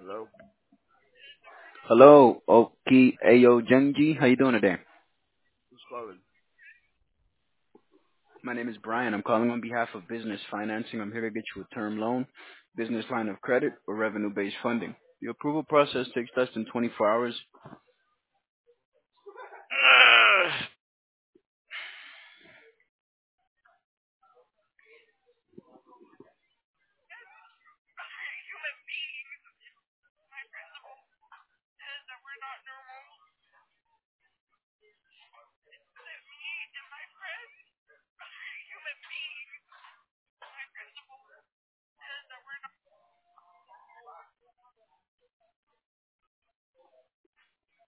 Hello? Hello, Oki Ayo Jungji. How you doing today? Who's calling? My name is Brian. I'm calling on behalf of Business Financing. I'm here to get you a term loan, business line of credit, or revenue-based funding. The approval process takes less than 24 hours.